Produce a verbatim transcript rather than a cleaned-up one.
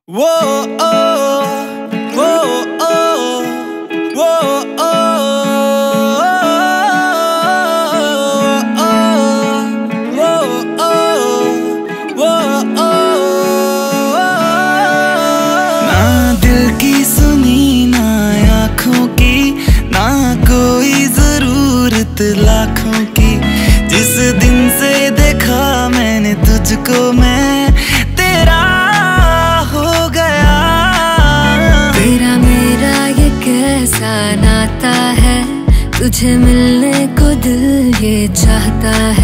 वो ओ वो ओ वो ओ वो ओ ना दिल की सुनी ना आँखों की, ना कोई जरूरत लाखों की। जिस दिन से देखा मैंने तुझको मैं तेरा हो गया। तेरा मेरा ये कैसा नाता है, तुझे मिलने को दिल ये चाहता